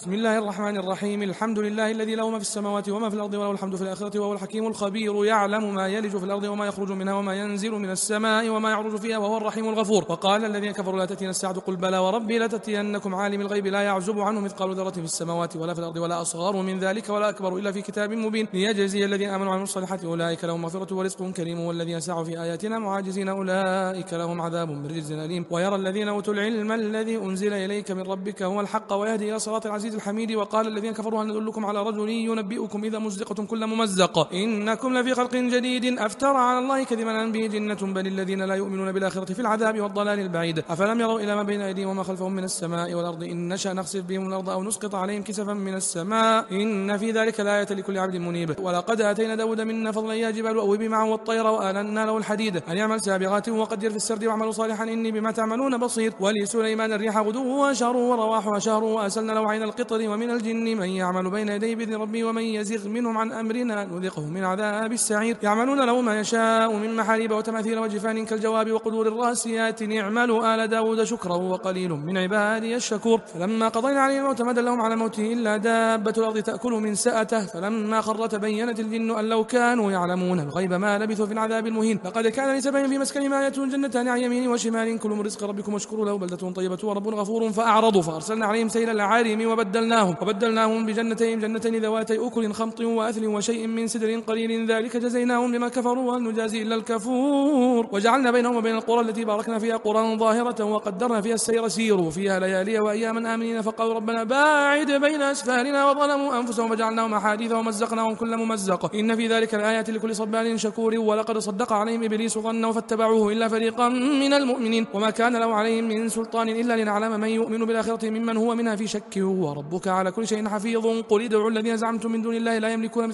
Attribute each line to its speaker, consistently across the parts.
Speaker 1: بسم الله الرحمن الرحيم. الحمد لله الذي له ما في السماوات وما في الأرض وله الحمد في الآخرة وهو الحكيم الخبير، يعلم ما يلج في الأرض وما يخرج منها وما ينزل من السماء وما يعرج فيها وهو الرحيم الغفور. وقال الذين كفروا لا تأتينا الساعة قل بلى وربي لتأتينكم عالم الغيب لا يعزب عنه مثقال ذرة في السماوات ولا في الأرض ولا أصغر من ذلك ولا أكبر إلا في كتاب مبين ليجزي الذين آمنوا وعملوا الصالحات أولئك لهم مغفرة ورزق كريم، والذين سعوا في آياتنا معاجزين أولئك لهم عذاب من رجز أليم. ويرى الذين أوتوا العلم الذي أنزل إليك من ربك هو الحق ويهدي إلى صراط العزيز الحميد. وقال الذين كفروا هل ندلكم على رجل ينبئكم إذا مزقتم كل ممزق إنكم لفي خلق جديد أفترى على الله كذبا أم به جنة بل الذين لا يؤمنون بالآخرة في العذاب والضلال البعيد. أفلم يروا إلى ما بين أيديهم وما خلفهم من السماء والأرض إن نشأ نخسف بهم الأرض أو نسقط عليهم كسفا من السماء إن في ذلك لآية لكل عبد منيب. ولقد آتينا داود منا فضلا يا جبال أوبي معه والطير وآلنا له الحديد أن يعمل سابغات وقدر في السرد واعملوا صالحا إني بما تعملون بصير. ولسليمان الريح غدوها شهر ورواحها شهر وأسلنا له عين القطر ومن الجن من يعمل بين يديه بإذن ربه ومن يزغ منهم عن أمرنا نذقه من عذاب السعير. يعملون له ما يشاء من محاريب وتماثيل وجفان كالجواب وقدور الراسيات اعملوا آل داود شكرا وقليل من عبادي الشكور. فلما قضينا عليه الموت ما دلهم على موته إلا دابة الأرض تأكل من سأته فلما خر تبينت الجن أن لو كانوا يعلمون الغيب ما لبثوا في العذاب المهين. لقد كان لسبع في مسكنهم آية جنتان عن يمين وشمال كلوا من رزق ربكم واشكروا له بلدة طيبة ورب غفور. فأعرضوا فأرسلنا عليهم سيل العارم وبدلناهم بجنتين ذواتي أكل خمط وأثل وشيء من سدر قليل ذلك جزيناهم بما كفروا وهل نجازي إلا الكفور. وجعلنا بينهم وبين القرى التي باركنا فيها قرى ظاهرة وقدرنا فيها السير سيروا فيها ليالي وأياما آمنين فقالوا ربنا باعد بين أسفارنا وظلموا أنفسهم فجعلناهم أحاديث ومزقناهم كل ممزق إن في ذلك الآيات لكل صبار شكور. ولقد صدق عليهم إبليس ظنه فاتبعوه إلا فريقا من المؤمنين وما كان له عليهم من سلطان إلا لنعلم من يؤمن بالآخرة ممن هو منها في شك وربك على كل شيء حفيظ. قل ادعوا الذين زعمتم من دون الله لا يملكون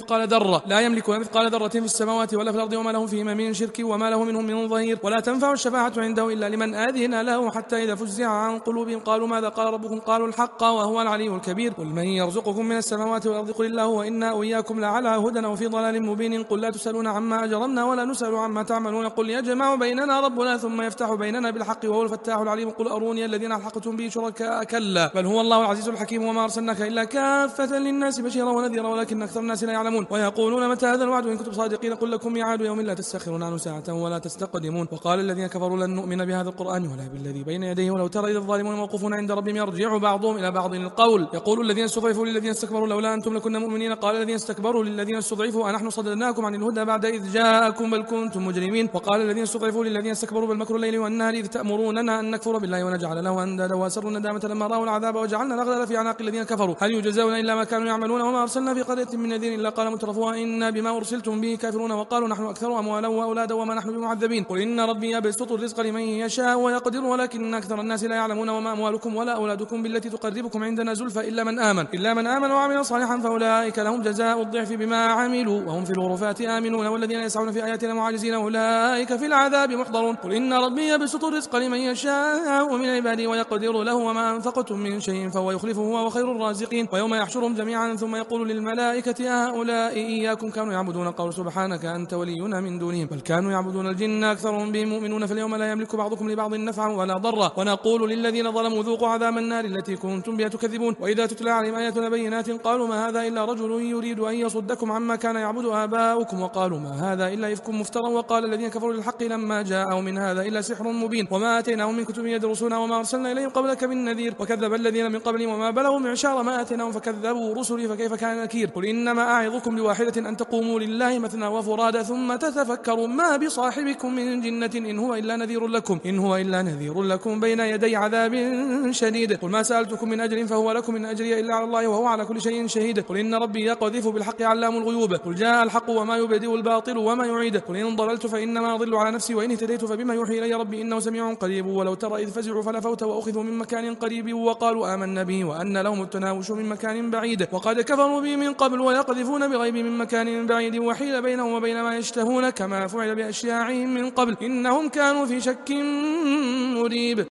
Speaker 1: مثقال ذرة في السماوات ولا في الأرض وما لهم فيهما من شرك وما له منهم من ظهير. ولا تنفع الشفاعة عنده إلا لمن آذن له حتى إذا فزع عن قلوبهم قالوا ماذا قال ربكم قالوا الحق وهو العلي الكبير. قل من يرزقكم من السماوات والأرض قل الله وإنا وإياكم لعلى هدى وفي ضلال مبين. قل لا تسألون عما أجرمنا ولا نسأل عما تعملون قل يجمع بيننا ربنا ثم يفتح بيننا بالحق وهو الفتاح العليم. قل أروني الذين ألحقتم به شركاء كلا بل هو الله العزيز الحكيم وما أرسلناك إلا كافة للناس بشيرا ونذيرا ولكن أكثر الناس لا يعلمون. ويقولون متى هذا الوعد إن كنتم صادقين قل لكم ميعاد يوم لا تستأخرون عنه ساعة ولا تستقدمون. وقال الذين كفروا لن نؤمن بهذا القرآن ولا بالذي بين يديه ولو ترى إذ الظالمون موقوفون عند ربهم يرجع بعضهم إلى بعض القول يقول الذين استضعفوا للذين استكبروا لولا أنتم لكنا مؤمنين قال الذين استكبروا للذين استضعفوا أنحن صددناكم عن الهدى بعد إذ جاءكم بل كنتم مجرمين. وقال الذين استضعفوا للذين استكبروا بل مكر الليل والنهار إذ تأمروننا أن نكفر بالله ونجعل له أندادا وأسروا الندامة لما رأوا العذاب وجعلنا الأغلال في أعناق الذين كفروا هل يجزون إلا ما كانوا يعملون. وما أرسلنا في قرية من نذير إلا قال مترفوها إنا بما أرسلتم به كافرون وقالوا نحن أكثر أموالا وأولادا وما نحن بمعذبين. قل إن ربي يبسط الرزق لمن يشاء ويقدر ولكن أكثر الناس لا يعلمون. وما أموالكم ولا أولادكم بالتي تقربكم عندنا زلفى إلا من آمن وعمل صالحا فأولئك لهم جزاء الضعف بما عملوا وهم في الغرفات آمنون. والذين يسعون في آياتنا معاجزين أولئك في العذاب محضرون. قل إن ربي يبسط الرزق لمن يشاء من عباده ويقدر له وما أنفقتم من شيء فهو يخلفه وهو خير الرازقين. ويوم يحشرهم جميعا ثم يقول للملائكة هؤلاء إياكم كانوا يعبدون قالوا سبحانك أنت ولينا من دونهم بل كانوا يعبدون الجن أكثرهم بهم مؤمنون فاليوم لا يملك بعضكم لبعض نفعا ولا ضرا. ونقول للذين ظلموا ذوقوا عذاب النار التي كنتم بها تكذبون. وإذا تتلى عليهم آياتنا بينات قالوا ما هذا إلا رجل يريد أن يصدكم عما كان يعبد آباؤكم وقالوا ما هذا إلا إفك مفترى. وقال الذين كفروا للحق لما جاءهم من هذا إلا سحر مبين وما آتيناهم من كتب يدرسونها وما أرسلنا إليهم قبلك من نذير. وكذب الذين من قبلهم وما بلغوا معشار ما آتيناهم فكذبوا رسلي فكيف كان نكير. قل إنما أعظكم بواحدة أن تقوموا لله مثنى وفرادى ثم تتفكروا ما بصاحبكم من جنة إن هو إلا نذير لكم بين يدي عذاب شديد. قل ما سألتكم من أجر فهو لكم إن أجري إلا على الله وهو على كل شيء شهيد. قل إن ربي يقذف بالحق علام الغيوب. قل جاء الحق وما يبدئ الباطل وما يعيد. قل إن ضللت فإنما أضل على نفسي وإن اهتديت فبما يوحي إلي ربي إنه سميع قريب. ولو ترى إذ فزعوا فلا فوت وأخذوا من مكان قريب وقالوا آمنا به وأن لهم التناوش من مكان بعيد. وقد كفروا به من قبل ويقذفون بغيب من مكان بعيد وحيل بينهم وبين ما يشتهون كما فعل بأشياعهم من قبل إنهم كانوا في شك مريب.